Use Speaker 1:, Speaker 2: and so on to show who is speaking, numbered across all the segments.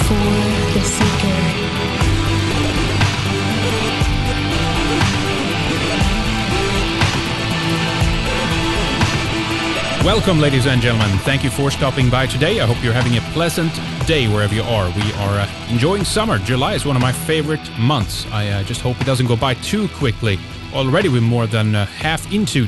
Speaker 1: for the seeker.
Speaker 2: Welcome, ladies and gentlemen. Thank you for stopping by today. I hope you're having a pleasant day wherever you are. We are enjoying summer. July is one of my favorite months. I just hope it doesn't go by too quickly. Already we're more than half into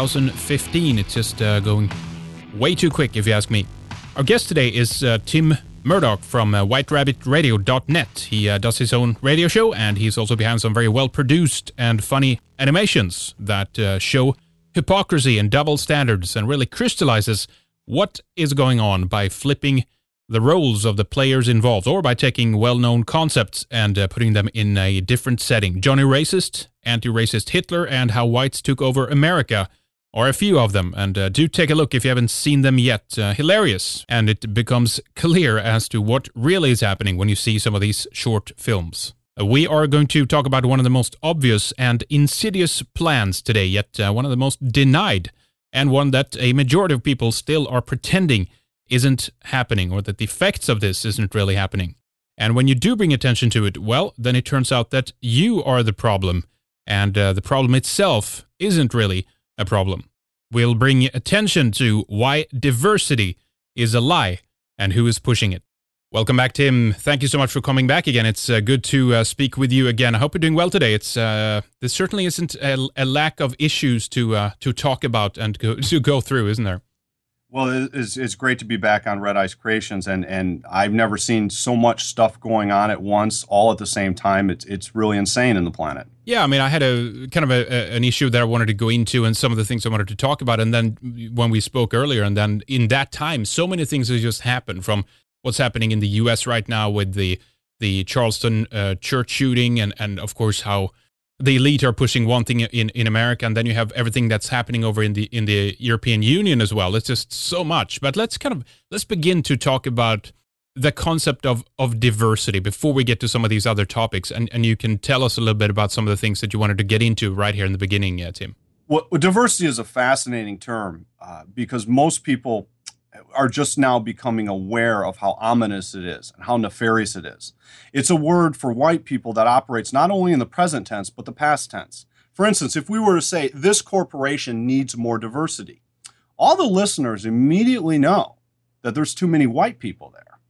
Speaker 2: 2015. It's just going way too quick, if you ask me. Our guest today is Tim Murdoch from WhiteRabbitRadio.net. He does his own radio show, and he's also behind some very well-produced and funny animations that show hypocrisy and double standards and really crystallizes what is going on by flipping the roles of the players involved, or by taking well-known concepts and putting them in a different setting. Johnny Racist, Anti-Racist Hitler, and How Whites Took Over America are a few of them, and do take a look if you haven't seen them yet. Hilarious, and it becomes clear as to what really is happening when you see some of these short films. We are going to talk about one of the most obvious and insidious plans today, yet one of the most denied, and one that a majority of people still are pretending isn't happening, or that the effects of this isn't really happening. And when you do bring attention to it, well, then it turns out that you are the problem, and the problem itself isn't really a problem. We'll bring attention to why diversity is a lie and who is pushing it. Welcome back, Tim. Thank you so much for coming back again. It's good to speak with you again. I hope you're doing well today. It's there certainly isn't a lack of issues to talk about and to go through, isn't there?
Speaker 3: Well, it's great to be back on Red Ice Creations, and I've never seen so much stuff going on at once, all at the same time. It's really insane in the planet. Yeah,
Speaker 2: I mean, I had a kind of an issue that I wanted to go into, and some of the things I wanted to talk about, and then when we spoke earlier, and then in that time, so many things have just happened, from what's happening in the U.S. right now with the Charleston church shooting, and of course how the elite are pushing one thing in America, and then you have everything that's happening over in the European Union as well. It's just so much. But let's begin to talk about the concept of diversity before we get to some of these other topics, and you can tell us a little bit about some of the things that you wanted to get into right here in the beginning, Tim.
Speaker 3: Well, diversity is a fascinating term because most people are just now becoming aware of how ominous it is and how nefarious it is. It's a word for white people that operates not only in the present tense, but the past tense. For instance, if we were to say, this corporation needs more diversity, all the listeners immediately know that there's too many white people there.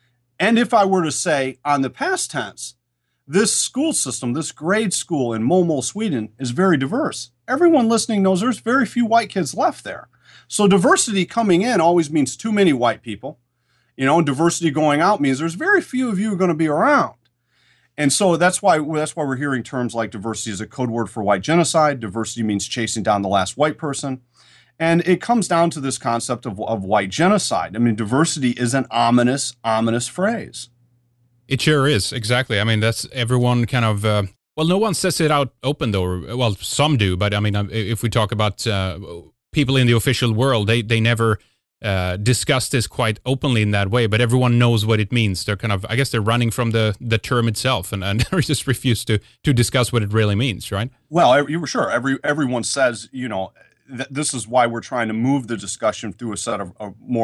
Speaker 3: And if I were to say, on the past tense, this school system, this grade school in Malmö, Sweden, is very diverse, everyone listening knows there's very few white kids left there. So diversity coming in always means too many white people, and diversity going out means there's very few of you going to be around. And so that's why we're hearing terms like diversity as a code word for white genocide. Diversity means chasing down the last white person. And it comes down to this concept of white genocide. I mean, diversity is an ominous phrase.
Speaker 2: It sure is, exactly. I mean, that's everyone kind of, well, no one says it out open though. Well, some do, but I mean, if we talk about people in the official world, they never discuss this quite openly in that way, but everyone knows what it means. They're kind of, I guess they're running from the term itself and they just refuse to discuss what it really means, right?
Speaker 3: Well, you were sure. Everyone says, this is why we're trying to move the discussion through a set of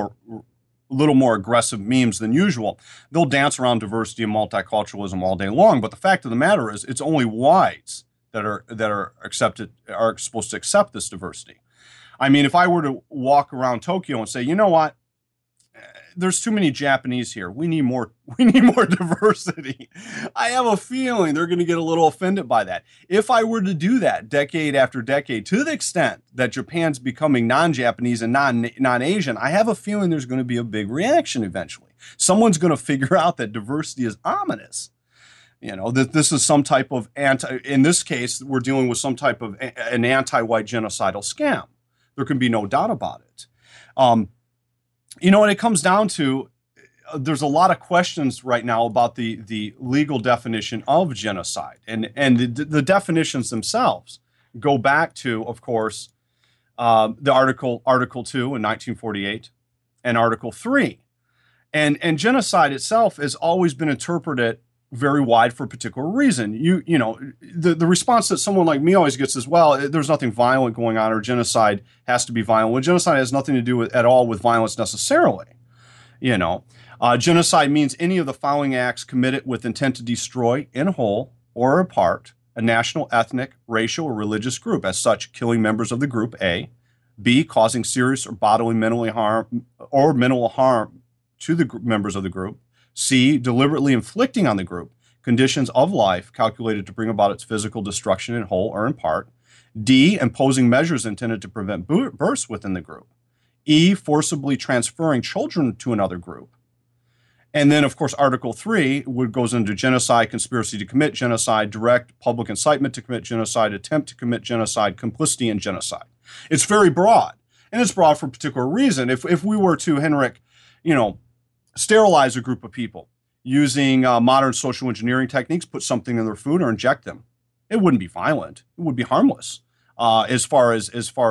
Speaker 3: little more aggressive memes than usual. They'll dance around diversity and multiculturalism all day long, but the fact of the matter is it's only whites that are supposed to accept this diversity. I mean, if I were to walk around Tokyo and say, you know what, there's too many Japanese here. We need more diversity. I have a feeling they're going to get a little offended by that. If I were to do that decade after decade, to the extent that Japan's becoming non-Japanese and non-Asian, I have a feeling there's going to be a big reaction eventually. Someone's going to figure out that diversity is ominous. That this is some type of in this case, we're dealing with some type of an anti-white genocidal scam. There can be no doubt about it. And it comes down to, there's a lot of questions right now about the legal definition of genocide. And the definitions themselves go back to, of course, the Article 2 in 1948 and Article 3. And genocide itself has always been interpreted very wide for a particular reason. The response that someone like me always gets is, well, there's nothing violent going on, or genocide has to be violent. Well, genocide has nothing to do at all with violence necessarily. Genocide means any of the following acts committed with intent to destroy, in whole or in part, a national, ethnic, racial, or religious group. As such, killing members of the group A. B, causing serious or bodily mental harm to the members of the group. C, deliberately inflicting on the group conditions of life calculated to bring about its physical destruction in whole or in part. D, imposing measures intended to prevent births within the group. E, forcibly transferring children to another group. And then, of course, Article 3 goes into genocide, conspiracy to commit genocide, direct public incitement to commit genocide, attempt to commit genocide, complicity in genocide. It's very broad, and it's broad for a particular reason. If we were to, Henrik, sterilize a group of people using modern social engineering techniques, put something in their food or inject them, it wouldn't be violent. It would be harmless as far as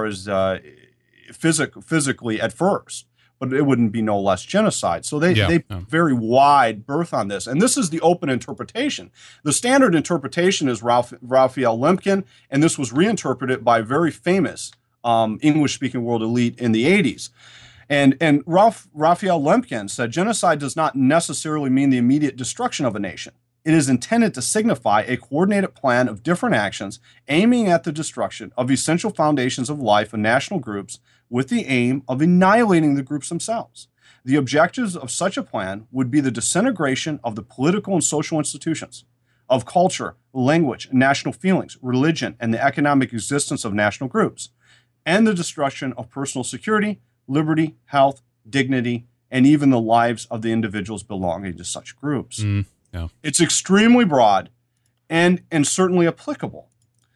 Speaker 3: physically at first. But it wouldn't be no less genocide. So they very wide berth on this. And this is the open interpretation. The standard interpretation is Raphael Lemkin, and this was reinterpreted by a very famous English-speaking world elite in the 80s. And Raphael Lemkin said, genocide does not necessarily mean the immediate destruction of a nation. It is intended to signify a coordinated plan of different actions aiming at the destruction of essential foundations of life in national groups with the aim of annihilating the groups themselves. The objectives of such a plan would be the disintegration of the political and social institutions, of culture, language, national feelings, religion, and the economic existence of national groups, and the destruction of personal security, liberty, health, dignity, and even the lives of the individuals belonging to such groups. It's extremely broad and certainly applicable.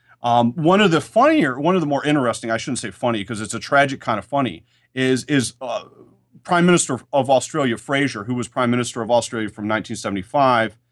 Speaker 3: One of the more interesting, I shouldn't say funny because it's a tragic kind of funny, is Prime Minister of Australia, Fraser, who was Prime Minister of Australia from 1975 to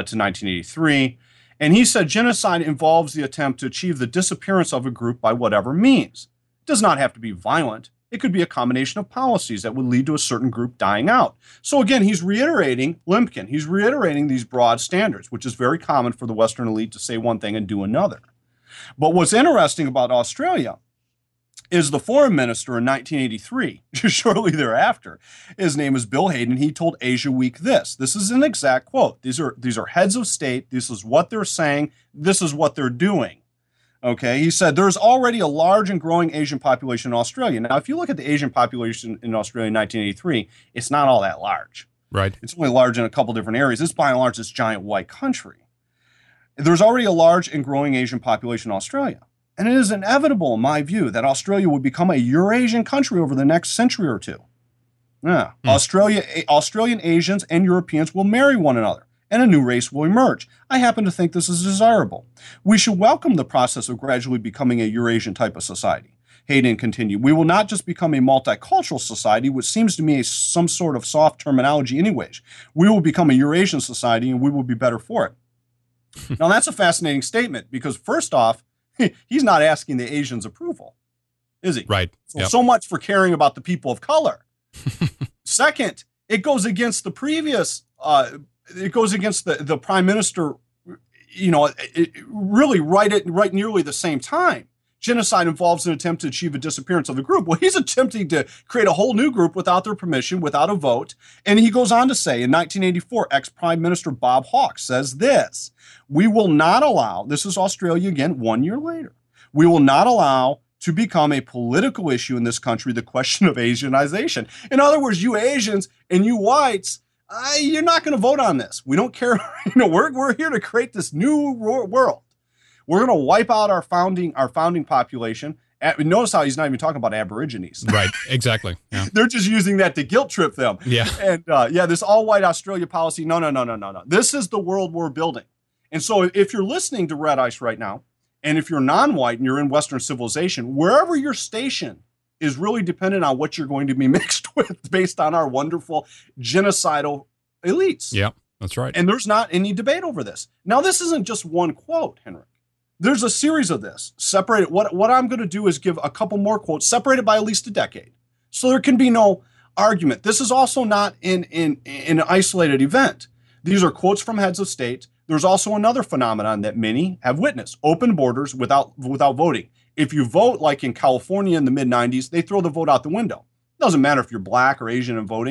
Speaker 3: 1983. And he said genocide involves the attempt to achieve the disappearance of a group by whatever means. It does not have to be violent. It could be a combination of policies that would lead to a certain group dying out. So again, he's reiterating Lemkin. He's reiterating these broad standards, which is very common for the Western elite to say one thing and do another. But what's interesting about Australia is the foreign minister in 1983, just shortly thereafter, his name is Bill Hayden. He told Asia Week this. This is an exact quote. These are heads of state. This is what they're saying. This is what they're doing. Okay, he said there's already a large and growing Asian population in Australia. Now, if you look at the Asian population in Australia in 1983, it's not all that large.
Speaker 2: Right.
Speaker 3: It's only large in a couple different areas. It's by and large this giant white country. There's already a large and growing Asian population in Australia. And it is inevitable, in my view, that Australia would become a Eurasian country over the next century or two. Australian Asians and Europeans will marry one another, and a new race will emerge. I happen to think this is desirable. We should welcome the process of gradually becoming a Eurasian type of society. Hayden continued, we will not just become a multicultural society, which seems to me some sort of soft terminology anyways. We will become a Eurasian society, and we will be better for it. Now, that's a fascinating statement because, first off, he's not asking the Asians' approval, is he?
Speaker 2: Right.
Speaker 3: So much for caring about the people of color. Second, it goes against the previous, it goes against the prime minister, really right at nearly the same time. Genocide involves an attempt to achieve a disappearance of a group. Well, he's attempting to create a whole new group without their permission, without a vote. And he goes on to say, in 1984, ex-Prime Minister Bob Hawke says this, we will not allow, this is Australia again, 1 year later, we will not allow to become a political issue in this country the question of Asianization. In other words, you Asians and you whites, you're not going to vote on this. We don't care. We're here to create this new world. We're going to wipe out our founding population. Notice how he's not even talking about Aborigines.
Speaker 2: Right, exactly. Yeah.
Speaker 3: They're just using that to guilt trip them.
Speaker 2: Yeah.
Speaker 3: And this all-white Australia policy, no. This is the world we're building. And so if you're listening to Red Ice right now, and if you're non-white and you're in Western civilization, wherever you're stationed is really dependent on what you're going to be mixed with based on our wonderful genocidal elites.
Speaker 2: Yeah, that's right.
Speaker 3: And there's not any debate over this. Now, this isn't just one quote, Henrik. There's a series of this. Separated. What I'm going to do is give a couple more quotes, separated by at least a decade. So there can be no argument. This is also not in an isolated event. These are quotes from heads of state. There's also another phenomenon that many have witnessed, open borders without voting. If you vote like in California in the mid-90s, they throw the vote out the window. It doesn't matter if you're black or Asian and voting.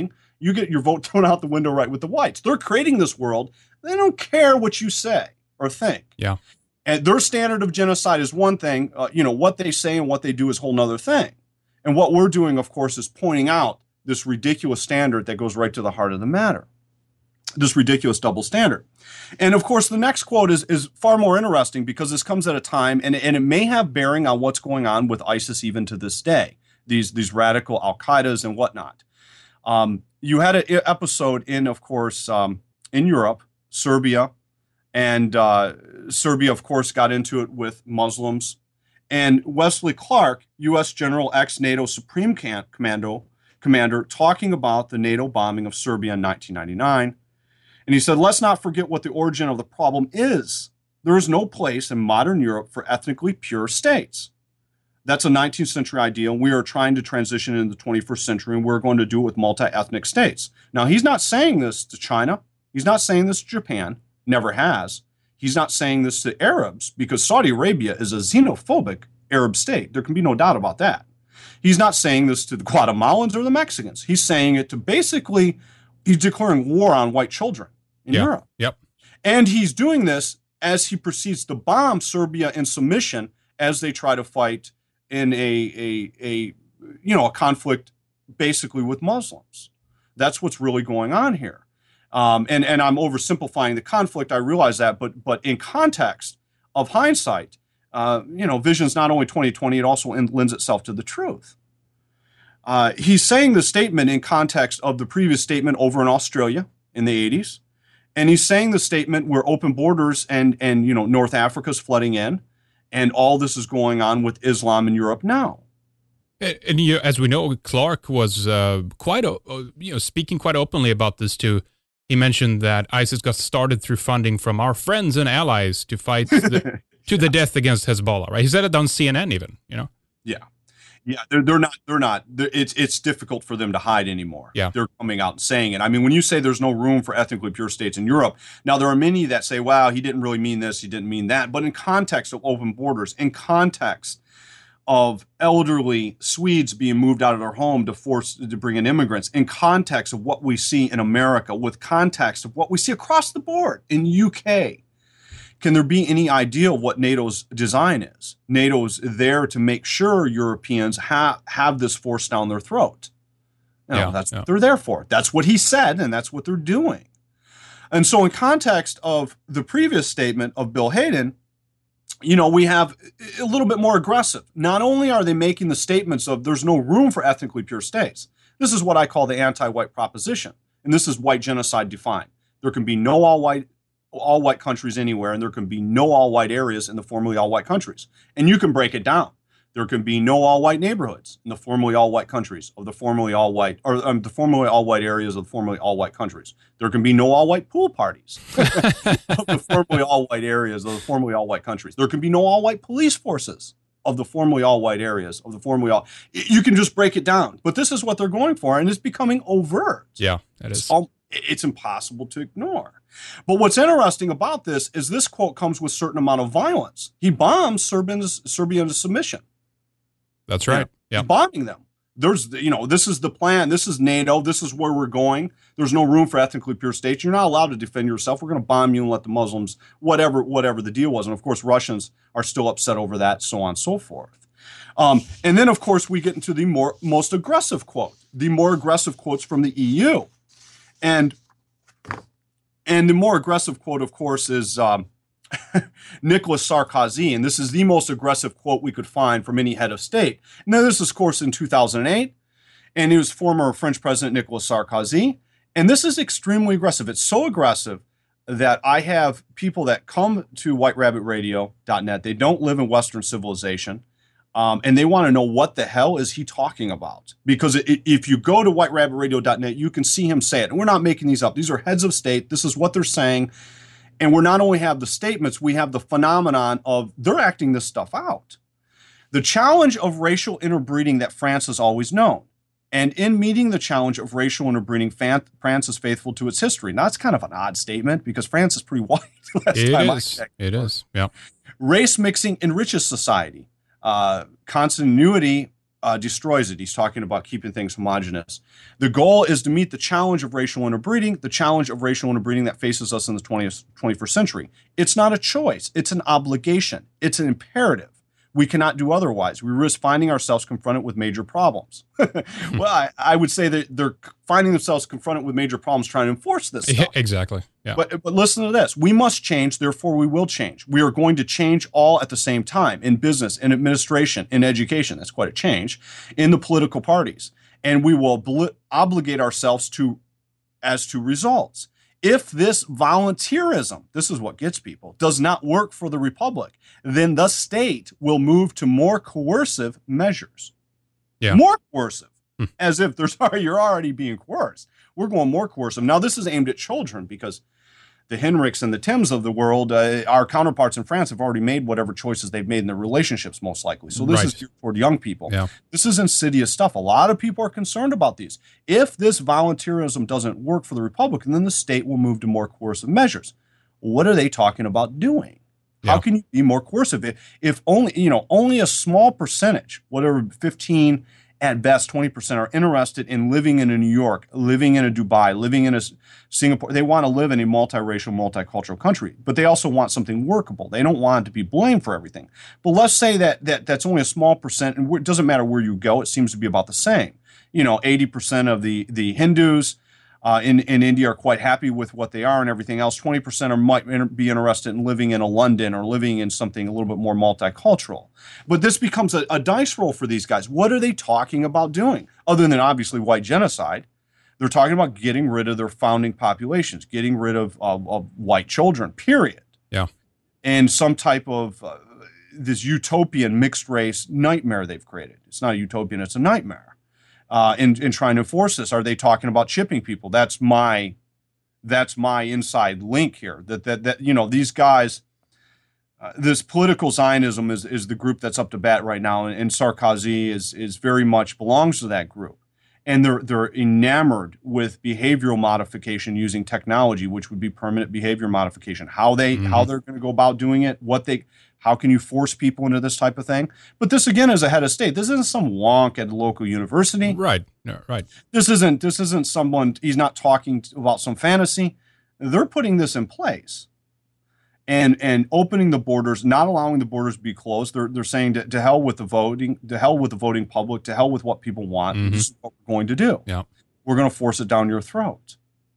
Speaker 3: You get your vote thrown out the window right with the whites. They're creating this world. They don't care what you say or think.
Speaker 2: Yeah.
Speaker 3: And their standard of genocide is one thing. What they say and what they do is a whole nother thing. And what we're doing, of course, is pointing out this ridiculous standard that goes right to the heart of the matter, this ridiculous double standard. And, of course, the next quote is far more interesting because this comes at a time, and it may have bearing on what's going on with ISIS even to this day, these radical Al-Qaedas and whatnot. You had an episode of course, in Europe, Serbia, and Serbia, of course, got into it with Muslims. And Wesley Clark, U.S. General, ex-NATO Supreme Commander, talking about the NATO bombing of Serbia in 1999. And he said, let's not forget what the origin of the problem is. There is no place in modern Europe for ethnically pure states. That's a 19th century ideal. We are trying to transition into the 21st century, and we're going to do it with multi-ethnic states. Now, he's not saying this to China. He's not saying this to Japan. Never has. He's not saying this to Arabs because Saudi Arabia is a xenophobic Arab state. There can be no doubt about that. He's not saying this to the Guatemalans or the Mexicans. He's saying it to basically, he's declaring war on white children in Europe.
Speaker 2: Yep.
Speaker 3: And he's doing this as he proceeds to bomb Serbia in submission as they try to fight in a conflict basically with Muslims. That's what's really going on here. And I'm oversimplifying the conflict. I realize that, but in context of hindsight, vision's not only 20/20, it also lends itself to the truth. He's saying the statement in context of the previous statement over in Australia in the 80s. And he's saying the statement where open borders and North Africa's flooding in, and all this is going on with Islam in Europe now.
Speaker 2: And as we know, Clark was speaking quite openly about this too. He mentioned that ISIS got started through funding from our friends and allies to fight to the death against Hezbollah. Right? He said it on CNN, even.
Speaker 3: Yeah, they're not. It's difficult for them to hide anymore.
Speaker 2: Yeah,
Speaker 3: they're coming out and saying it. I mean, when you say there's no room for ethnically pure states in Europe, now there are many that say, "Wow, he didn't really mean this, he didn't mean that." But in context of open borders, in context of elderly Swedes being moved out of their home to bring in immigrants, in context of what we see in America, with context of what we see across the board in UK. Can there be any idea of what NATO's design is? NATO's there to make sure Europeans have this force down their throat. That's what they're there for. That's what he said, and that's what they're doing. And so in context of the previous statement of Bill Hayden, we have a little bit more aggressive. Not only are they making the statements of there's no room for ethnically pure states. This is what I call the anti-white proposition. And this is white genocide defined. There can be no all-white countries anywhere, and there can be no all-white areas in the formerly all-white countries. And you can break it down. There can be no all-white neighborhoods in the formerly all-white countries of the formerly all-white, or the formerly all-white areas of the formerly all-white countries. There can be no all-white pool parties of the formerly all-white areas of the formerly all-white countries. There can be no all-white police forces of the formerly all-white areas of the formerly all. You can just break it down. But this is what they're going for, and it's becoming overt.
Speaker 2: Yeah, it is.
Speaker 3: It's impossible to ignore. But what's interesting about this is this quote comes with a certain amount of violence. He bombs Serbia into submission.
Speaker 2: That's right. Yeah.
Speaker 3: He's bombing them. This is the plan. This is NATO. This is where we're going. There's no room for ethnically pure states. You're not allowed to defend yourself. We're going to bomb you and let the Muslims, whatever the deal was. And of course, Russians are still upset over that, so on and so forth. And then, of course, we get into the most aggressive quote, the more aggressive quotes from the EU. And the more aggressive quote, of course, is Nicolas Sarkozy. And this is the most aggressive quote we could find from any head of state. Now, this is, of course, in 2008. And it was former French President Nicolas Sarkozy. And this is extremely aggressive. It's so aggressive that I have people that come to whiterabbitradio.net. They don't live in Western civilization. And they want to know what the hell is he talking about? Because if you go to whiterabbitradio.net, you can see him say it. And we're not making these up. These are heads of state. This is what they're saying. And we not only have the statements, we have the phenomenon of they're acting this stuff out. The challenge of racial interbreeding that France has always known. And in meeting the challenge of racial interbreeding, France is faithful to its history. Now, that's kind of an odd statement because France is pretty white.
Speaker 2: It is. Yeah.
Speaker 3: Race mixing enriches society. Continuity destroys it. He's talking about keeping things homogenous. The goal is to meet the challenge of racial interbreeding, the challenge of racial interbreeding that faces us in the 21st century. It's not a choice. It's an obligation. It's an imperative. We cannot do otherwise. We risk finding ourselves confronted with major problems. Well, I would say that they're finding themselves confronted with major problems trying to enforce this stuff.
Speaker 2: Exactly. Yeah.
Speaker 3: But listen to this. We must change, therefore we will change. We are going to change all at the same time in business, in administration, in education. That's quite a change. In the political parties. And we will obligate ourselves as to results. If this volunteerism, this is what gets people, does not work for the republic, then the state will move to more coercive measures.
Speaker 2: Yeah.
Speaker 3: More coercive, as if you're already being coerced. We're going more coercive. Now, this is aimed at children because the Henriks and the Tims of the world, our counterparts in France have already made whatever choices they've made in their relationships, most likely. So this is geared toward young people.
Speaker 2: Yeah.
Speaker 3: This is insidious stuff. A lot of people are concerned about these. If this volunteerism doesn't work for the Republican, then the state will move to more coercive measures. What are they talking about doing? How can you be more coercive? If only a small percentage, whatever 15 at best 20% are interested in living in a New York, living in a Dubai, living in a Singapore. They want to live in a multiracial, multicultural country, but they also want something workable. They don't want to be blamed for everything. But let's say that's only a small percent, and it doesn't matter where you go. It seems to be about the same. 80% of the Hindus in India are quite happy with what they are and everything else. 20% might be interested in living in a London or living in something a little bit more multicultural. But this becomes a dice roll for these guys. What are they talking about doing? Other than obviously white genocide, they're talking about getting rid of their founding populations, getting rid of white children, period.
Speaker 2: Yeah.
Speaker 3: And some type of this utopian mixed race nightmare they've created. It's not a utopian, it's a nightmare. In trying to enforce this, are they talking about shipping people? That's my inside link here. That these guys, this political Zionism is the group that's up to bat right now, and Sarkozy is very much belongs to that group, and they're enamored with behavioral modification using technology, which would be permanent behavior modification. How they're going to go about doing it, how can you force people into this type of thing? But this, again, is a head of state. This isn't some wonk at a local university.
Speaker 2: Right. No, right.
Speaker 3: This isn't someone, he's not talking about some fantasy. They're putting this in place and opening the borders, not allowing the borders to be closed. They're saying to hell with the voting, to hell with the voting public, to hell with what people want. Mm-hmm. This is what we're going to do.
Speaker 2: Yeah.
Speaker 3: We're going to force it down your throat.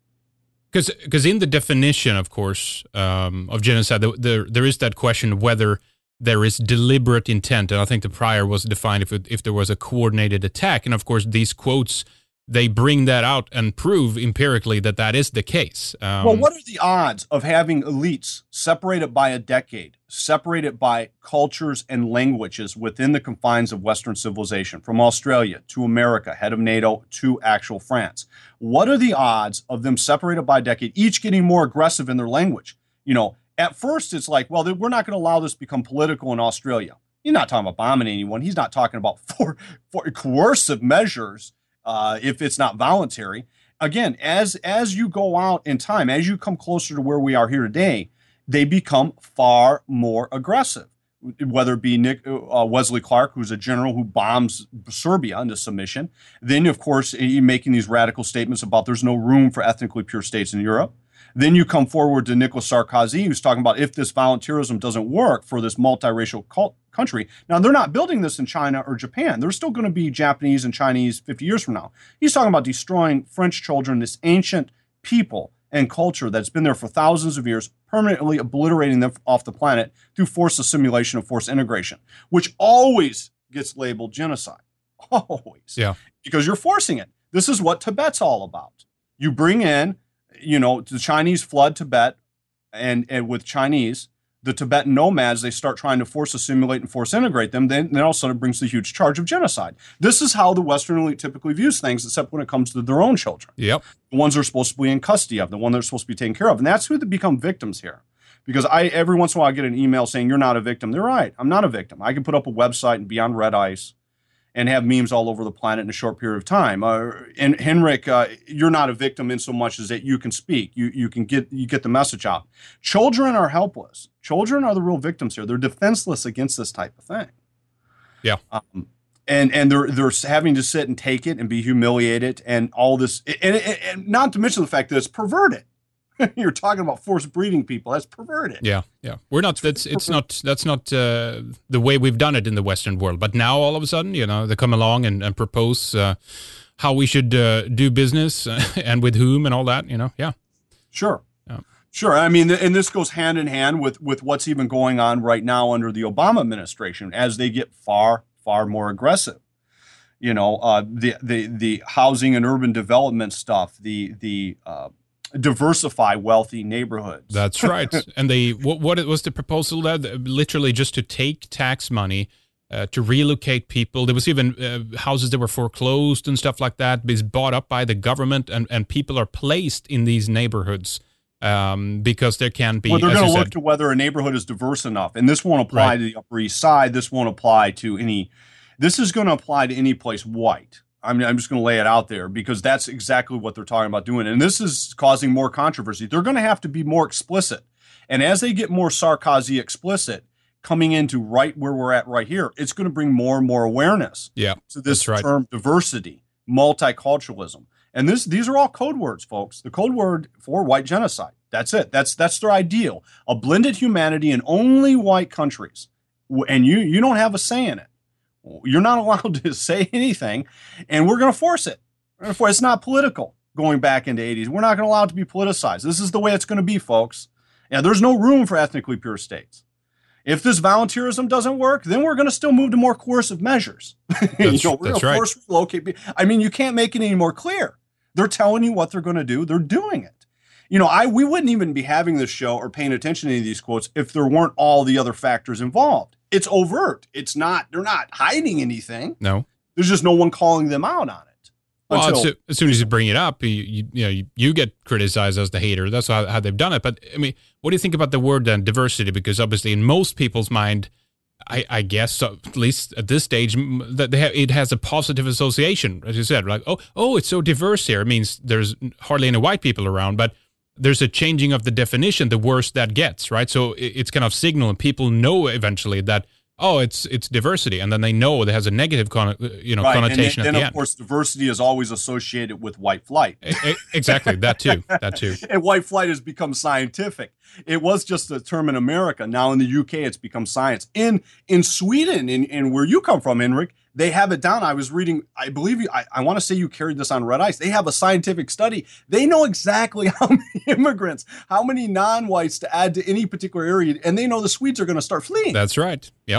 Speaker 2: Because in the definition, of course, of genocide, there is that question whether there is deliberate intent, and I think the prior was defined if there was a coordinated attack, and of course these quotes, they bring that out and prove empirically that is the case.
Speaker 3: Well, what are the odds of having elites separated by a decade, separated by cultures and languages within the confines of Western civilization, from Australia to America, head of NATO, to actual France? What are the odds of them separated by a decade, each getting more aggressive in their language? At first it's like, well, we're not going to allow this to become political in Australia. He's not talking about bombing anyone. He's not talking about for coercive measures. If it's not voluntary. Again, as you go out in time, as you come closer to where we are here today, they become far more aggressive. Whether it be Wesley Clark, who's a general who bombs Serbia into submission. Then, of course, making these radical statements about there's no room for ethnically pure states in Europe. Then you come forward to Nicolas Sarkozy, who's talking about if this volunteerism doesn't work for this multiracial country. Now, they're not building this in China or Japan. They're still going to be Japanese and Chinese 50 years from now. He's talking about destroying French children, this ancient people and culture that's been there for thousands of years, permanently obliterating them off the planet through forced assimilation and forced integration, which always gets labeled genocide. Always.
Speaker 2: Yeah. Because
Speaker 3: you're forcing it. This is what Tibet's all about. You bring in, the Chinese flood Tibet, and with Chinese, the Tibetan nomads, they start trying to force assimilate and force integrate them. Then all of a sudden it brings the huge charge of genocide. This is how the Western elite typically views things, except when it comes to their own children.
Speaker 2: Yep.
Speaker 3: The ones they're supposed to be in custody of, the one they're supposed to be taken care of. And that's who they become victims here. Because every once in a while I get an email saying, you're not a victim. They're right. I'm not a victim. I can put up a website and be on red ice and have memes all over the planet in a short period of time. And Henrik, you're not a victim in so much as that you can speak. You get the message out. Children are helpless. Children are the real victims here. They're defenseless against this type of thing.
Speaker 2: Yeah.
Speaker 3: and they're having to sit and take it and be humiliated and all this, and not to mention the fact that it's perverted. You're talking about forced breeding people. That's perverted.
Speaker 2: Yeah, yeah. We're not. That's not the way we've done it in the Western world. But now all of a sudden, they come along and propose how we should do business and with whom and all that. Yeah.
Speaker 3: Sure.
Speaker 2: Yeah.
Speaker 3: Sure. I mean, and this goes hand in hand with what's even going on right now under the Obama administration as they get far more aggressive. The housing and urban development stuff, the diversify wealthy neighborhoods.
Speaker 2: That's right. And what was the proposal there? Literally just to take tax money to relocate people. There was even houses that were foreclosed and stuff like that, is bought up by the government, and people are placed in these neighborhoods because there can be.
Speaker 3: Well, they're going to look to whether a neighborhood is diverse enough, and this won't apply to the Upper East Side. This won't apply to any. This is going to apply to any place white. I'm just going to lay it out there because that's exactly what they're talking about doing. And this is causing more controversy. They're going to have to be more explicit. And as they get more Sarkozy explicit coming into right where we're at right here, it's going to bring more and more awareness to this term diversity, multiculturalism. And these are all code words, folks. The code word for white genocide. That's it. That's their ideal. A blended humanity in only white countries. And you don't have a say in it. You're not allowed to say anything, and we're going to force it. It's not political going back into 80s. We're not going to allow it to be politicized. This is the way it's going to be, folks. And there's no room for ethnically pure states. If this volunteerism doesn't work, then we're going to still move to more coercive measures. We're going to force relocate people. I mean, you can't make it any more clear. They're telling you what they're going to do. They're doing it. We wouldn't even be having this show or paying attention to any of these quotes if there weren't all the other factors involved. It's overt. It's not. They're not hiding anything.
Speaker 2: No.
Speaker 3: There's just no one calling them out on it.
Speaker 2: Well, as soon as you bring it up, you get criticized as the hater. That's how they've done it. But I mean, what do you think about the word then, diversity? Because obviously, in most people's mind, I guess at least at this stage, that it has a positive association, as you said. Like, oh, it's so diverse here. It means there's hardly any white people around, but there's a changing of the definition the worse that gets, right? So it's kind of signal, and people know eventually that, it's diversity, and then they know it has a negative connotation
Speaker 3: and
Speaker 2: at the end.
Speaker 3: Of course, diversity is always associated with white flight.
Speaker 2: Exactly, that too.
Speaker 3: And white flight has become scientific. It was just a term in America. Now in the UK, it's become science. In Sweden, in where you come from, Henrik, they have it down. I was reading, I believe I want to say you carried this on Red Ice. They have a scientific study. They know exactly how many immigrants, how many non-whites to add to any particular area, and they know the Swedes are going to start fleeing.
Speaker 2: That's right. Yep.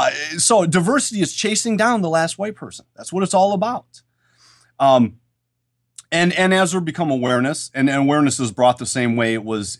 Speaker 3: So diversity is chasing down the last white person. That's what it's all about. And as there become awareness, and awareness is brought the same way it was.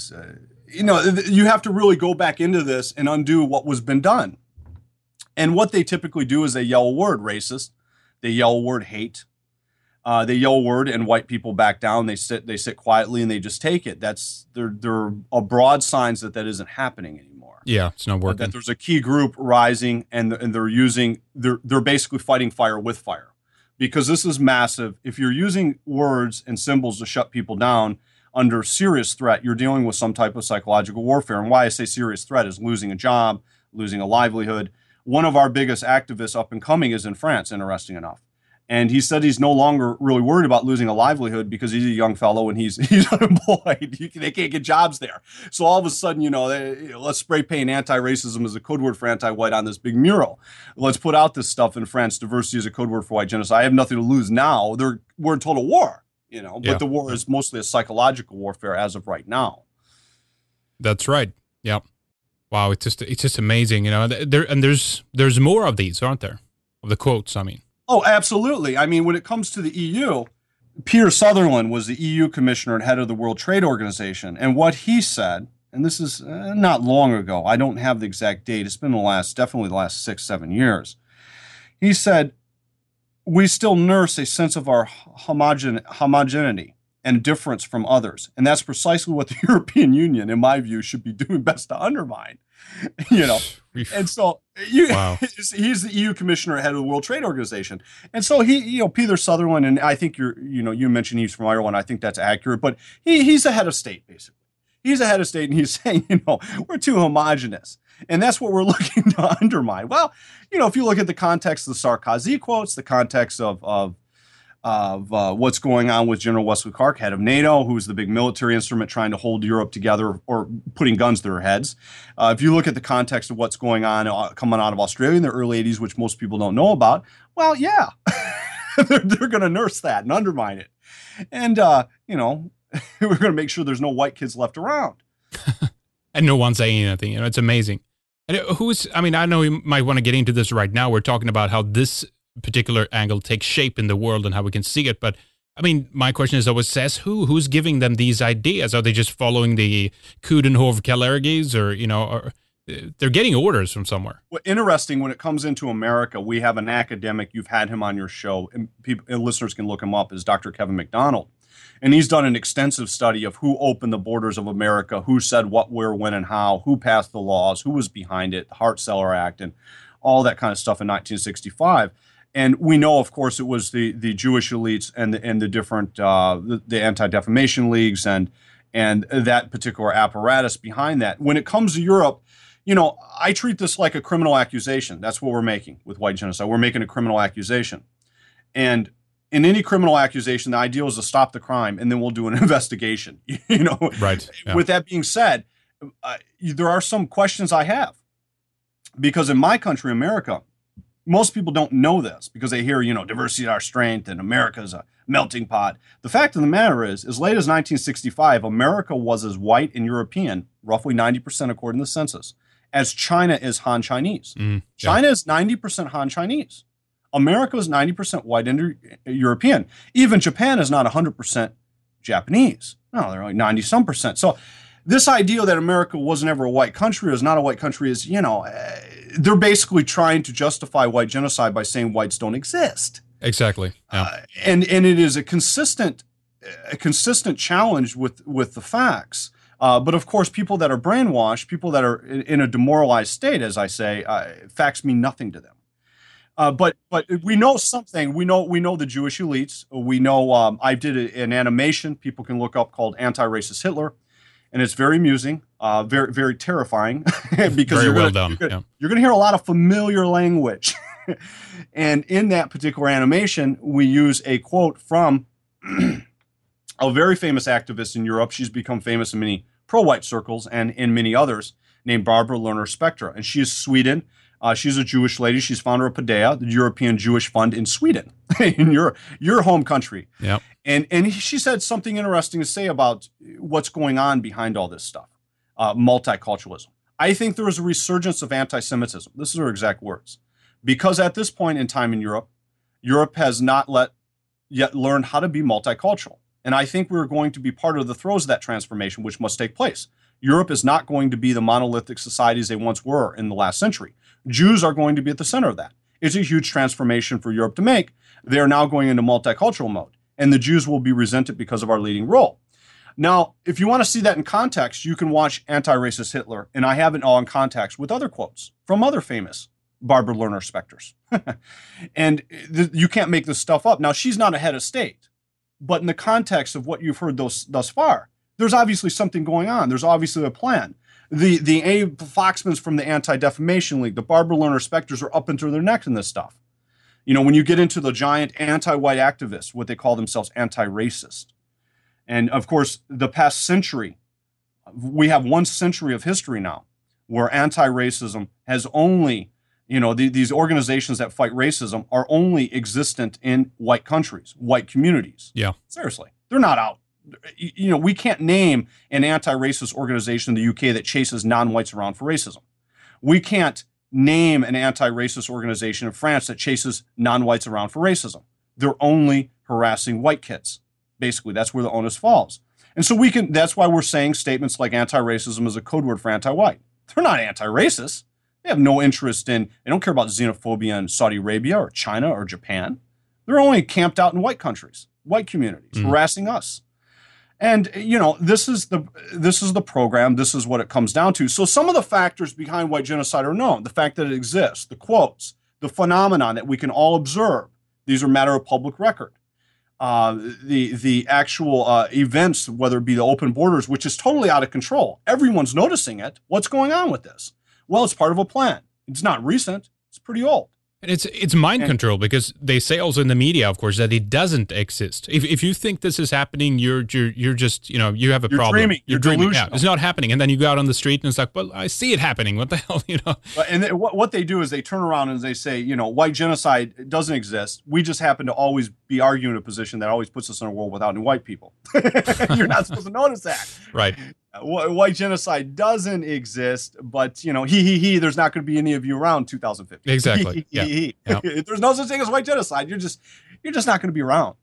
Speaker 3: You have to really go back into this and undo what was been done. And what they typically do is they yell a word, racist. They yell a word, hate. They yell a word, and white people back down. They sit quietly, and they just take it. They're a broad signs that isn't happening anymore.
Speaker 2: Yeah, it's not working.
Speaker 3: That there's a key group rising, and they're basically fighting fire with fire, because this is massive. If you're using words and symbols to shut people down under serious threat, you're dealing with some type of psychological warfare. And why I say serious threat is losing a job, losing a livelihood. One of our biggest activists up and coming is in France, interesting enough. And he said he's no longer really worried about losing a livelihood because he's a young fellow and he's unemployed. They can't get jobs there. So all of a sudden, let's spray paint anti-racism as a code word for anti-white on this big mural. Let's put out this stuff in France. Diversity is a code word for white genocide. I have nothing to lose now. We're in total war, but the war is mostly a psychological warfare as of right now.
Speaker 2: That's right. Yeah. Wow, it's just amazing, there's more of these, aren't there? Of the quotes, I mean.
Speaker 3: Oh, absolutely. I mean, when it comes to the EU, Peter Sutherland was the EU commissioner and head of the World Trade Organization, and what he said, and this is not long ago, I don't have the exact date, it's been definitely the last 6-7 years. He said, "We still nurse a sense of our homogeneity and difference from others. And that's precisely what the European Union, in my view, should be doing best to undermine." And so he's the EU commissioner head of the World Trade Organization. And so Peter Sutherland, and I think you mentioned he's from Ireland. I think that's accurate, but he's the head of state, basically. he's a head of state, and he's saying, we're too homogenous. And that's what we're looking to undermine. Well, if you look at the context of the Sarkozy quotes, the context of what's going on with General Wesley Clark, head of NATO, who's the big military instrument trying to hold Europe together or putting guns to their heads. If you look at the context of what's going on coming out of Australia in the early 80s, which most people don't know about, well, yeah, they're going to nurse that and undermine it. And, we're going to make sure there's no white kids left around.
Speaker 2: And no one saying anything. It's amazing. And I know you might want to get into this right now. We're talking about how this particular angle takes shape in the world and how we can see it. But my question is always, says who's giving them these ideas? Are they just following the Coudenhove-Kalergis or they're getting orders from somewhere?
Speaker 3: Well, interesting, when it comes into America, we have an academic, you've had him on your show, and listeners can look him up, is Dr. Kevin McDonald. And he's done an extensive study of who opened the borders of America, who said what, where, when, and how, who passed the laws, who was behind it, the Hart-Celler Act, and all that kind of stuff in 1965. And we know, of course, it was the Jewish elites and the different the anti-defamation leagues and that particular apparatus behind that. When it comes to Europe, I treat this like a criminal accusation. That's what we're making with white genocide. We're making a criminal accusation. And in any criminal accusation, the ideal is to stop the crime, and then we'll do an investigation.
Speaker 2: Right. Yeah.
Speaker 3: With that being said, there are some questions I have, because in my country, America, most people don't know this because they hear, diversity is our strength and America is a melting pot. The fact of the matter is, as late as 1965, America was as white and European, roughly 90% according to the census, as China is Han Chinese.
Speaker 2: Yeah.
Speaker 3: China is 90% Han Chinese. America is 90% white and European. Even Japan is not 100% Japanese. No, they're like 90-some percent. So this idea that America wasn't ever a white country or is not a white country is, they're basically trying to justify white genocide by saying whites don't exist.
Speaker 2: Exactly. Yeah.
Speaker 3: And it is a consistent challenge with the facts. But of course, people that are brainwashed, people that are in a demoralized state, as I say, facts mean nothing to them. But we know something. We know the Jewish elites. We know I did an animation people can look up called Anti-Racist Hitler, and it's very amusing, very very terrifying because
Speaker 2: Very well
Speaker 3: you're
Speaker 2: done.
Speaker 3: going to hear a lot of familiar language. And in that particular animation, we use a quote from a very famous activist in Europe. She's become famous in many pro-white circles and in many others, named Barbara Lerner Spectra, and she is Sweden. She's a Jewish lady. She's founder of PADEA, the European Jewish Fund in Sweden, in your home country.
Speaker 2: Yep.
Speaker 3: And she said something interesting to say about what's going on behind all this stuff, multiculturalism. I think there is a resurgence of anti-Semitism. This is her exact words. Because at this point in time in Europe, Europe has not yet learned how to be multicultural. And I think we're going to be part of the throes of that transformation, which must take place. Europe is not going to be the monolithic societies they once were in the last century. Jews are going to be at the center of that. It's a huge transformation for Europe to make. They are now going into multicultural mode, and the Jews will be resented because of our leading role. Now, if you want to see that in context, you can watch Anti-Racist Hitler, and I have it all in context with other quotes from other famous Barbara Lerner Specters. And you can't make this stuff up. Now, she's not a head of state, but in the context of what you've heard thus far, there's obviously something going on. There's obviously a plan. The Abe Foxmans from the Anti-Defamation League, the Barbara Lerner Specters are up into their neck in this stuff. When you get into the giant anti-white activists, what they call themselves anti-racist. And of course, the past century, we have 1 century of history now where anti-racism has only, these organizations that fight racism are only existent in white countries, white communities.
Speaker 2: Yeah.
Speaker 3: Seriously. They're not out. We can't name an anti-racist organization in the UK that chases non-whites around for racism. We can't name an anti-racist organization in France that chases non-whites around for racism. They're only harassing white kids. Basically, that's where the onus falls. And so that's why we're saying statements like anti-racism is a code word for anti-white. They're not anti-racist. They have no interest they don't care about xenophobia in Saudi Arabia or China or Japan. They're only camped out in white countries, white communities, harassing us. And, this is the program. This is what it comes down to. So some of the factors behind white genocide are known. The fact that it exists, the quotes, the phenomenon that we can all observe. These are matter of public record. the actual events, whether it be the open borders, which is totally out of control. Everyone's noticing it. What's going on with this? Well, it's part of a plan. It's not recent. It's pretty old.
Speaker 2: And it's mind control, because they say also in the media, of course, that it doesn't exist. If you think this is happening, you're just, you have a problem.
Speaker 3: Dreaming. You're dreaming.
Speaker 2: Yeah, it's not happening. And then you go out on the street and it's like, well, I see it happening. What the hell,
Speaker 3: And what they do is they turn around and they say, white genocide doesn't exist. We just happen to always be arguing a position that always puts us in a world without any white people. You're not supposed to notice that.
Speaker 2: Right.
Speaker 3: White genocide doesn't exist, but there's not going to be any of you around 2050.
Speaker 2: Exactly.
Speaker 3: There's no such thing as white genocide. You're just not going to be around.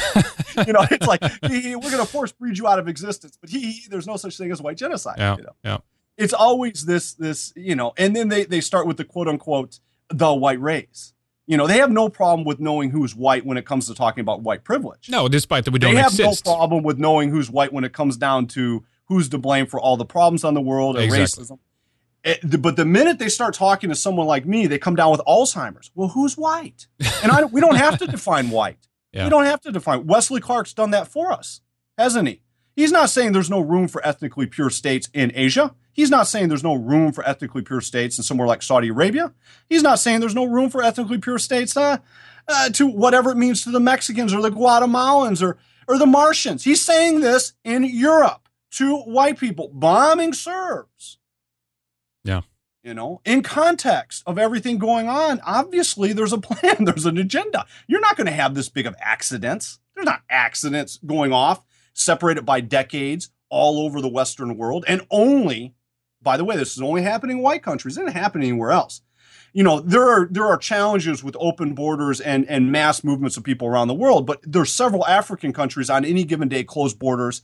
Speaker 3: It's like we're going to force breed you out of existence, but there's no such thing as white genocide. It's always this, and then they start with the quote unquote the white race. They have no problem with knowing who's white when it comes to talking about white privilege.
Speaker 2: No, despite that we don't
Speaker 3: exist. They have
Speaker 2: exist.
Speaker 3: no problem with knowing who's white when it comes down to who's to blame for all the problems on the world and racism. But the minute they start talking to someone like me, they come down with Alzheimer's. Well, who's white? And we don't have to define white. We don't have to define. Wesley Clark's done that for us, hasn't he? He's not saying there's no room for ethnically pure states in Asia. He's not saying there's no room for ethnically pure states in somewhere like Saudi Arabia. He's not saying there's no room for ethnically pure states to whatever it means to the Mexicans or the Guatemalans or the Martians. He's saying this in Europe to white people, bombing Serbs.
Speaker 2: Yeah.
Speaker 3: In context of everything going on, obviously there's a plan, there's an agenda. You're not going to have this big of accidents. There's not accidents going off, separated by decades all over the Western world. And only, by the way, this is only happening in white countries. It doesn't happen anywhere else. There are challenges with open borders and mass movements of people around the world, but there's several African countries on any given day close borders.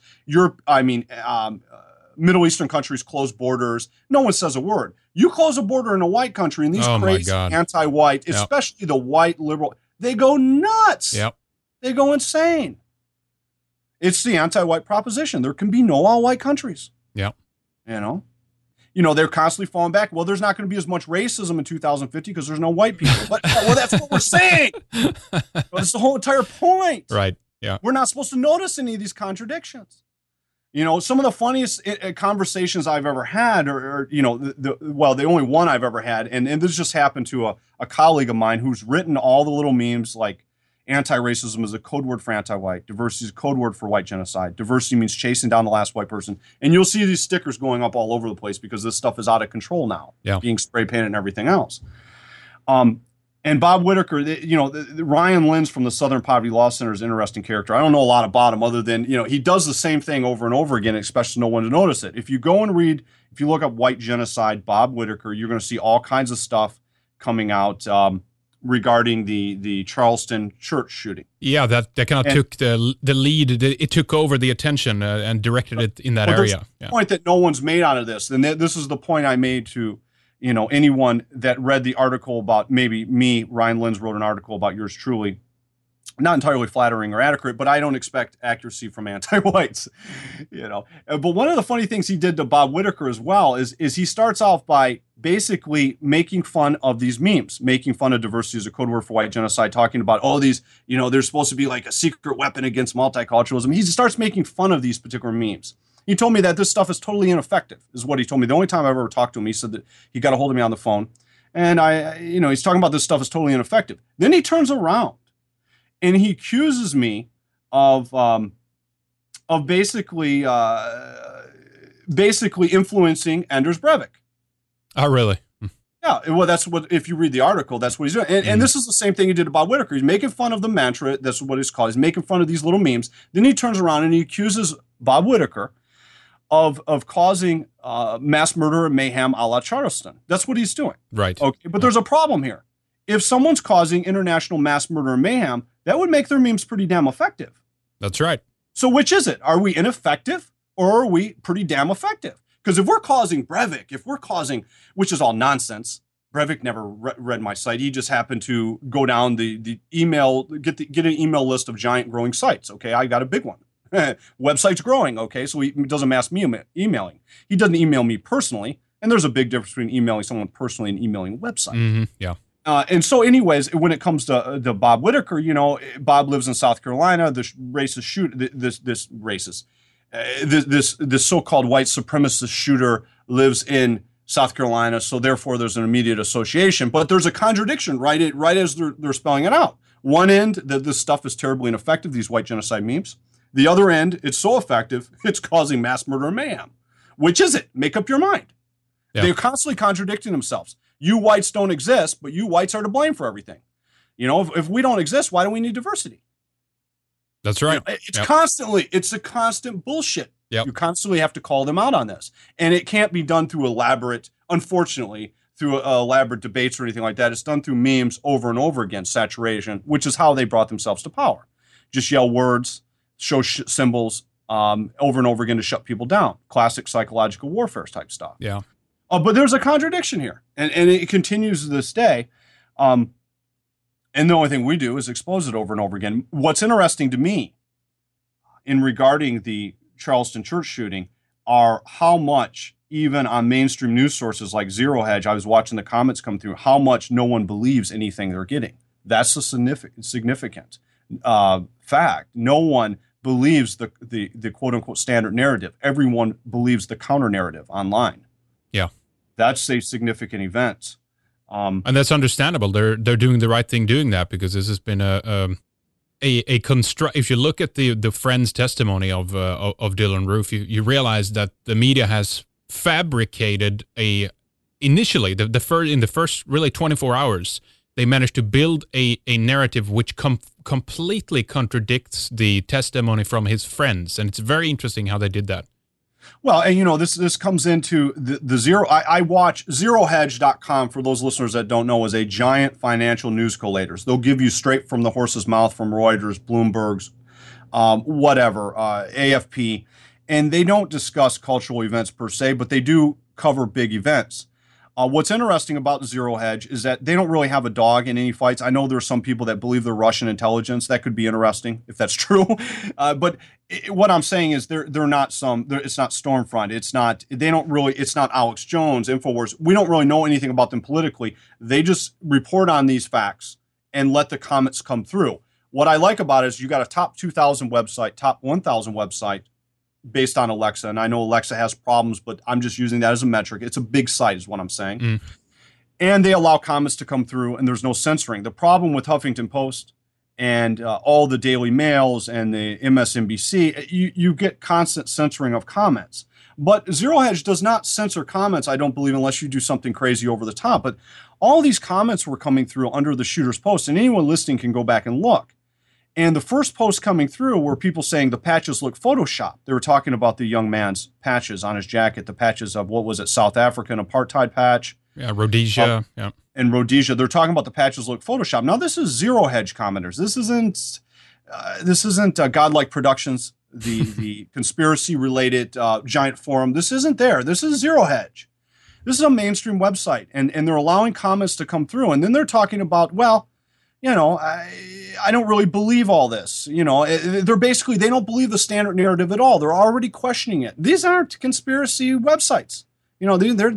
Speaker 3: Middle Eastern countries close borders. No one says a word. You close a border in a white country, and these crazy anti-white, especially the white liberal, they go nuts.
Speaker 2: Yep.
Speaker 3: They go insane. It's the anti-white proposition. There can be no all-white countries.
Speaker 2: Yep.
Speaker 3: They're constantly falling back. Well, there's not going to be as much racism in 2050 because there's no white people. But that's what we're saying. That's the whole entire point.
Speaker 2: Right. Yeah.
Speaker 3: We're not supposed to notice any of these contradictions. Some of the funniest conversations I've ever had, the only one I've ever had, and this just happened to a colleague of mine who's written all the little memes like anti-racism is a code word for anti-white, diversity is a code word for white genocide, diversity means chasing down the last white person, and you'll see these stickers going up all over the place because this stuff is out of control now, being spray painted and everything else. And Bob Whitaker, Ryan Linz from the Southern Poverty Law Center is an interesting character. I don't know a lot about him other than, he does the same thing over and over again, expects no one to notice it. If you go and read, if you look up white genocide, Bob Whitaker, you're going to see all kinds of stuff coming out regarding the Charleston church shooting.
Speaker 2: Yeah, that kind of took the lead. It took over the attention and directed it in that area.
Speaker 3: The point that no one's made out of this, and this is the point I made to anyone that read the article about maybe me. Ryan Linz wrote an article about yours truly. Not entirely flattering or accurate, but I don't expect accuracy from anti-whites, But one of the funny things he did to Bob Whitaker as well is he starts off by basically making fun of these memes, making fun of diversity as a code word for white genocide, talking about, these, they're supposed to be like a secret weapon against multiculturalism. He starts making fun of these particular memes. He told me that this stuff is totally ineffective, is what he told me. The only time I've ever talked to him, he said that he got a hold of me on the phone. And he's talking about this stuff is totally ineffective. Then he turns around and he accuses me of basically influencing Anders Breivik.
Speaker 2: Oh, really?
Speaker 3: Yeah, well, that's what, if you read the article, that's what he's doing. And this is the same thing he did to Bob Whitaker. He's making fun of the mantra. That's what it's called. He's making fun of these little memes. Then he turns around and he accuses Bob Whitaker of causing mass murder and mayhem a la Charleston. That's what he's doing.
Speaker 2: Right.
Speaker 3: Okay, but there's a problem here. If someone's causing international mass murder and mayhem, that would make their memes pretty damn effective.
Speaker 2: That's right.
Speaker 3: So which is it? Are we ineffective or are we pretty damn effective? Because if we're causing Breivik, which is all nonsense. Breivik never read my site. He just happened to go down the email, get an email list of giant growing sites. Okay, I got a big one. Website's growing. Okay, so he doesn't mass me emailing. He doesn't email me personally, and there's a big difference between emailing someone personally and emailing a website.
Speaker 2: Mm-hmm. Yeah.
Speaker 3: And so, anyways, when it comes to Bob Whitaker, Bob lives in South Carolina. This so-called white supremacist shooter lives in South Carolina. So therefore, there's an immediate association. But there's a contradiction, right? Right as they're spelling it out. One end, that this stuff is terribly ineffective, these white genocide memes. The other end, it's so effective, it's causing mass murder and mayhem. Which is it? Make up your mind. Yeah. They're constantly contradicting themselves. You whites don't exist, but you whites are to blame for everything. If we don't exist, why do we need diversity?
Speaker 2: That's right.
Speaker 3: It's a constant bullshit.
Speaker 2: Yep.
Speaker 3: You constantly have to call them out on this. And it can't be done through elaborate debates or anything like that. It's done through memes over and over again, saturation, which is how they brought themselves to power. Just yell words, show symbols over and over again to shut people down. Classic psychological warfare type stuff.
Speaker 2: Yeah.
Speaker 3: But there's a contradiction here, and it continues to this day. And the only thing we do is expose it over and over again. What's interesting to me in regarding the Charleston church shooting are how much, even on mainstream news sources like Zero Hedge, I was watching the comments come through, how much no one believes anything they're getting. That's a significant fact. No one believes the quote-unquote standard narrative. Everyone believes the counter-narrative online.
Speaker 2: Yeah.
Speaker 3: That's a significant event.
Speaker 2: And that's understandable. They're doing the right thing doing that, because this has been a construct. If you look at the friend's testimony of Dylan Roof, you realize that the media has fabricated initially in the first really 24 hours, they managed to build a narrative which completely contradicts the testimony from his friends, and it's very interesting how they did that.
Speaker 3: Well, and this comes into the zero. I watch zerohedge.com, for those listeners that don't know, is a giant financial news collator. They'll give you straight from the horse's mouth from Reuters, Bloomberg's, AFP, and they don't discuss cultural events per se, but they do cover big events. What's interesting about Zero Hedge is that they don't really have a dog in any fights. I know there are some people that believe they're Russian intelligence. That could be interesting if that's true. But what I'm saying is they're not it's not Stormfront. It's not Alex Jones, InfoWars. We don't really know anything about them politically. They just report on these facts and let the comments come through. What I like about it is you got a top 2,000 website, top 1,000 website, based on Alexa, and I know Alexa has problems, but I'm just using that as a metric. It's a big site is what I'm saying. And they allow comments to come through, and there's no censoring. The problem with Huffington Post and all the Daily Mails and the MSNBC, you get constant censoring of comments. But Zero Hedge does not censor comments, I don't believe, unless you do something crazy over the top. But all these comments were coming through under the shooter's post, and anyone listening can go back and look. And the first post coming through were people saying the patches look photoshopped. They were talking about the young man's patches on his jacket, the patches of, what was it, South African apartheid patch?
Speaker 2: Yeah, Rhodesia. Yeah.
Speaker 3: And Rhodesia. They're talking about the patches look photoshopped. Now, this is Zero Hedge commenters. This isn't Godlike Productions, the conspiracy-related giant forum. This isn't there. This is Zero Hedge. This is a mainstream website. And they're allowing comments to come through. And then they're talking about, well, I don't really believe all this. They don't believe the standard narrative at all. They're already questioning it. These aren't conspiracy websites. They're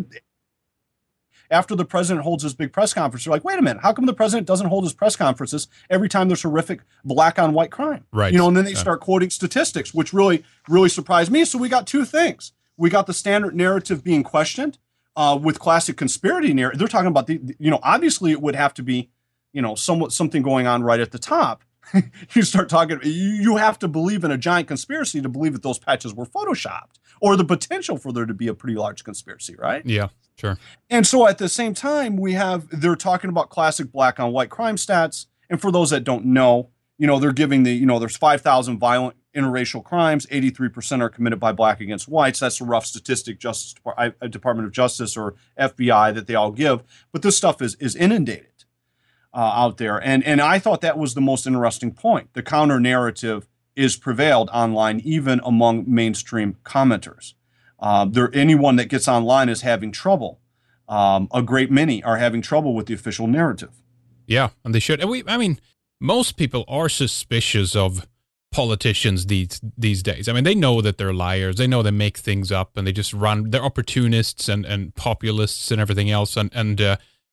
Speaker 3: after the president holds his big press conference, they're like, wait a minute, how come the president doesn't hold his press conferences every time there's horrific black on white crime?
Speaker 2: Right.
Speaker 3: And then they start quoting statistics, which really, really surprised me. So we got two things. We got the standard narrative being questioned with classic conspiracy narrative. They're talking about obviously it would have to be, something going on right at the top. You start talking, you have to believe in a giant conspiracy to believe that those patches were photoshopped, or the potential for there to be a pretty large conspiracy, right?
Speaker 2: Yeah, sure.
Speaker 3: And so at the same time, they're talking about classic black on white crime stats. And for those that don't know, they're giving there's 5,000 violent interracial crimes, 83% are committed by black against whites. That's a rough statistic, Department of Justice or FBI that they all give. But this stuff is inundated out there. And I thought that was the most interesting point. The counter narrative is prevailed online, even among mainstream commenters. Anyone that gets online is having trouble. A great many are having trouble with the official narrative.
Speaker 2: Yeah, and they should. And most people are suspicious of politicians these days. They know that they're liars. They know they make things up, and they just run. They're opportunists and populists and everything else. And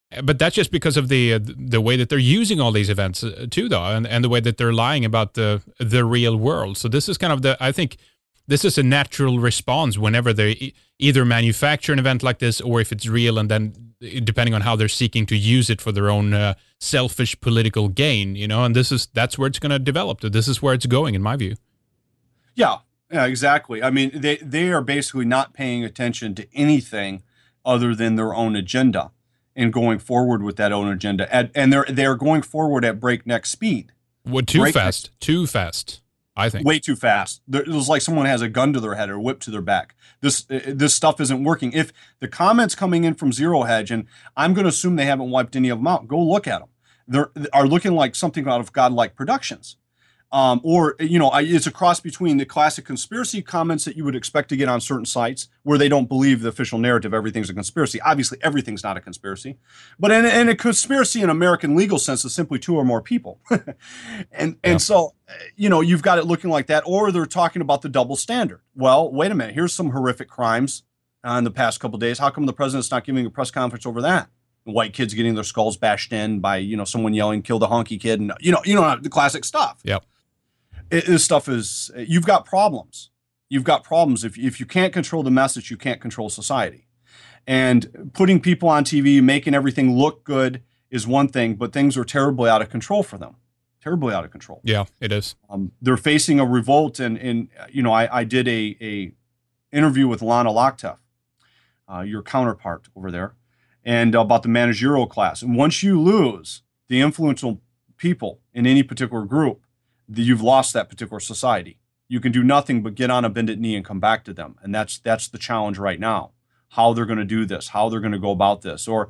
Speaker 2: But that's just because of the way that they're using all these events too, though, and the way that they're lying about the real world. So this is kind of I think this is a natural response whenever they either manufacture an event like this, or if it's real, and then depending on how they're seeking to use it for their own selfish political gain, and that's where it's going to develop to. This is where it's going, in my view.
Speaker 3: Yeah, exactly. I mean, they are basically not paying attention to anything other than their own agenda and going forward with that own agenda. And they're going forward at breakneck speed.
Speaker 2: What, too fast, I think.
Speaker 3: Way too fast. It was like someone has a gun to their head or a whip to their back. This stuff isn't working. If the comments coming in from Zero Hedge, and I'm going to assume they haven't wiped any of them out, go look at them. They are looking like something out of Godlike Productions. It's a cross between the classic conspiracy comments that you would expect to get on certain sites where they don't believe the official narrative, everything's a conspiracy. Obviously, everything's not a conspiracy. But in a conspiracy in American legal sense is simply two or more people. And so, you've got it looking like that, or they're talking about the double standard. Well, wait a minute. Here's some horrific crimes in the past couple of days. How come the president's not giving a press conference over that? White kids getting their skulls bashed in by, someone yelling, "Kill the honky kid," and the classic stuff.
Speaker 2: Yep.
Speaker 3: This stuff is, you've got problems. You've got problems. If you can't control the message, you can't control society. And putting people on TV, making everything look good is one thing, but things are terribly out of control for them. Terribly out of control.
Speaker 2: Yeah, it is.
Speaker 3: They're facing a revolt. And I did a interview with Lana Lockteff, your counterpart over there, and about the managerial class. And once you lose the influential people in any particular group, you've lost that particular society. You can do nothing but get on a bended knee and come back to them. And that's the challenge right now, how they're going to do this, how they're going to go about this, or,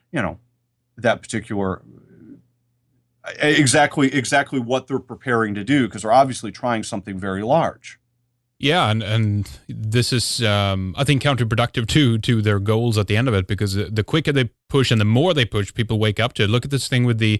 Speaker 3: that particular, exactly what they're preparing to do, because they're obviously trying something very large.
Speaker 2: Yeah, and this is, I think, counterproductive to their goals at the end of it, because the quicker they push and the more they push, people wake up to it. Look at this thing with the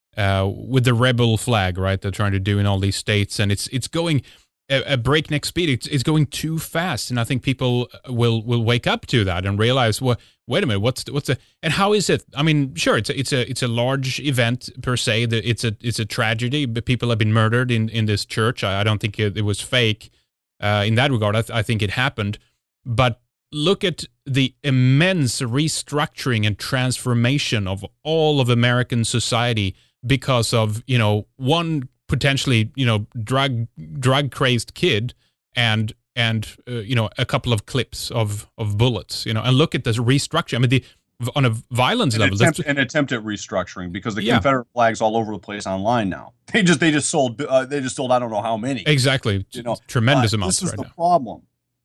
Speaker 2: rebel flag, right? They're trying to do in all these states, and it's going at breakneck speed. It's going too fast, and I think people will wake up to that and realize, well, wait a minute, what's the and how is it? I mean, sure, it's a large event per se. It's a tragedy, but people have been murdered in this church. I don't think it was fake in that regard. I think it happened, but look at the immense restructuring and transformation of all of American society because of, one potentially, drug crazed kid and a couple of clips of bullets, and look at this restructure. I mean, on a violence level,
Speaker 3: an attempt at restructuring, because the Confederate flags all over the place online now. They just sold I don't know how many.
Speaker 2: Exactly. Tremendous amounts.
Speaker 3: This is the problem.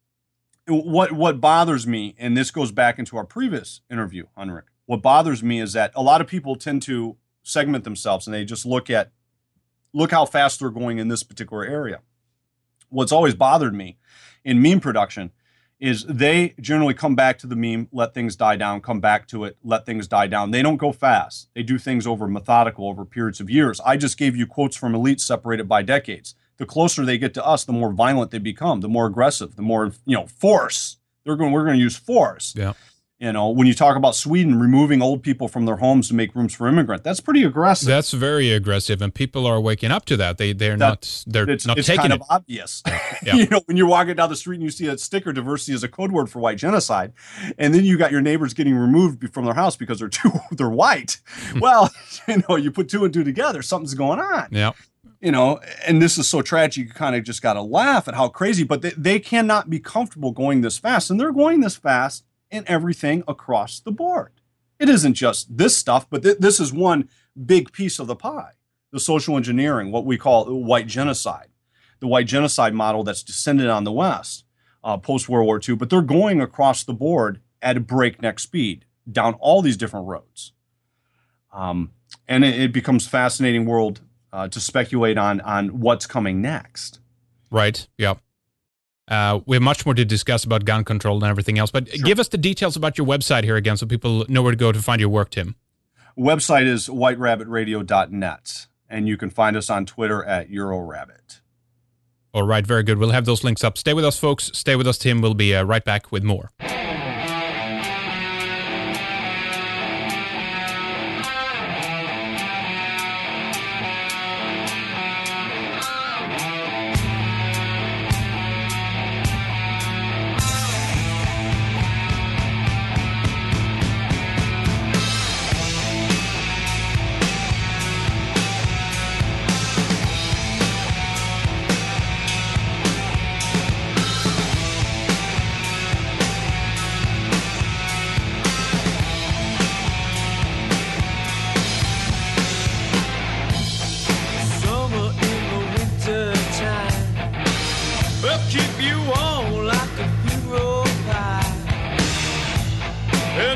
Speaker 3: What bothers me, and this goes back into our previous interview, Henrik, what bothers me is that a lot of people tend to segment themselves and they just look how fast they're going in this particular area. What's always bothered me in meme production is they generally come back to the meme, let things die down, come back to it, let things die down. They don't go fast. They do things over periods of years. I just gave you quotes from elites separated by decades. The closer they get to us, the more violent they become, the more aggressive, the more, force. We're going to use force.
Speaker 2: Yeah.
Speaker 3: When you talk about Sweden removing old people from their homes to make rooms for immigrants, that's pretty aggressive.
Speaker 2: That's very aggressive, and people are waking up to that. They're not taking it. It's
Speaker 3: kind of obvious.
Speaker 2: Yeah.
Speaker 3: When you're walking down the street and you see a sticker, diversity is a code word for white genocide, and then you got your neighbors getting removed from their house because they're white. Well, you put two and two together, something's going on.
Speaker 2: Yeah.
Speaker 3: And this is so tragic, you kind of just got to laugh at how crazy, but they cannot be comfortable going this fast, and they're going this fast in everything across the board. It isn't just this stuff, but this is one big piece of the pie. The social engineering, what we call white genocide, the white genocide model that's descended on the West post-World War II, but they're going across the board at a breakneck speed down all these different roads. And it becomes a fascinating world to speculate on what's coming next.
Speaker 2: Right, yeah. We have much more to discuss about gun control and everything else, but Give us the details about your website here again so people know where to go to find your work, Tim.
Speaker 3: Website is whiterabbitradio.net, and you can find us on Twitter at Eurorabbit.
Speaker 2: All right, very good. We'll have those links up. Stay with us, folks. Stay with us, Tim. We'll be right back with more.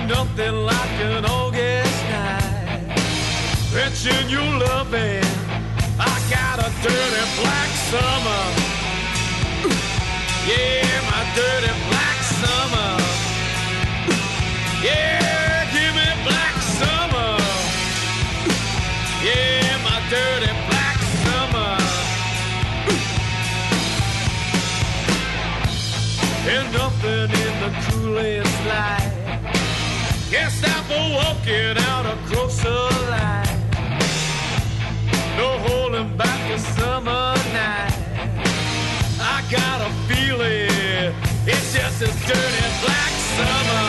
Speaker 4: nothing like an August night. Fetching your loving, I got a dirty black summer. Yeah, my dirty black summer. Yeah, give me black summer. Yeah, my dirty black summer. And nothing in the coolest light. Can't stop for walking out across the line. No holding back the summer night. I got a feeling it's just a dirty black summer.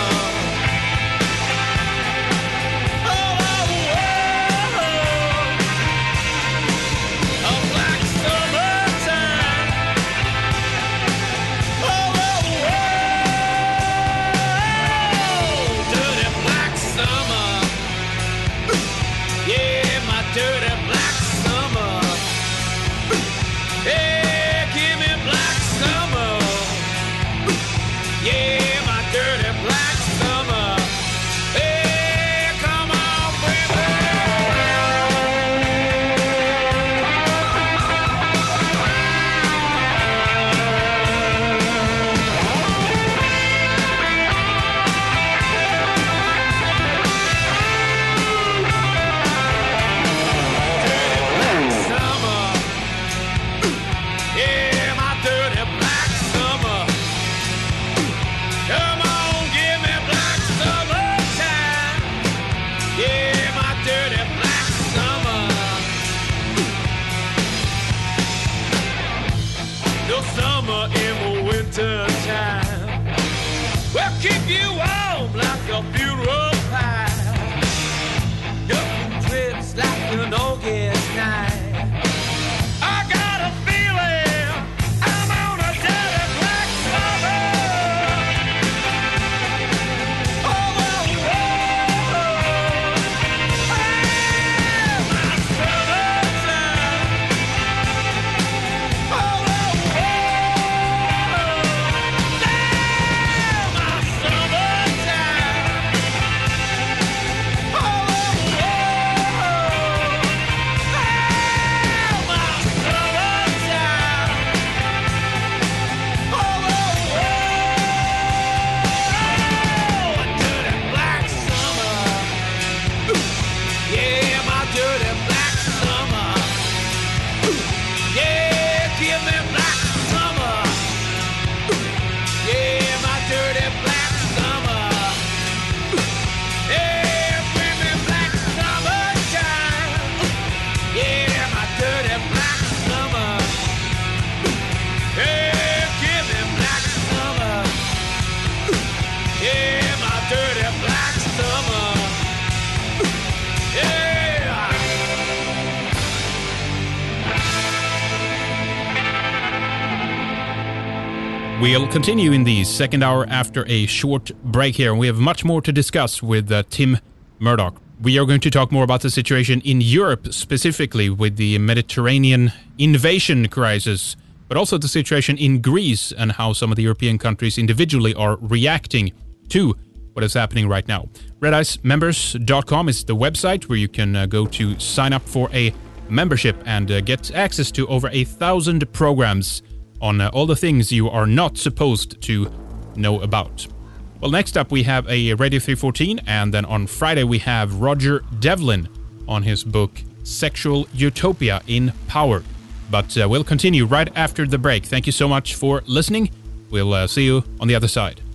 Speaker 2: We'll continue in the second hour after a short break here, and we have much more to discuss with Tim Murdoch. We are going to talk more about the situation in Europe, specifically with the Mediterranean invasion crisis, but also the situation in Greece and how some of the European countries individually are reacting to what is happening right now. RedIceMembers.com is the website where you can go to sign up for a membership and get access to over 1,000 programs on all the things you are not supposed to know about. Well, next up we have a Radio 314, and then on Friday we have Roger Devlin on his book Sexual Utopia in Power. But we'll continue right after the break. Thank you so much for listening. We'll see you on the other side.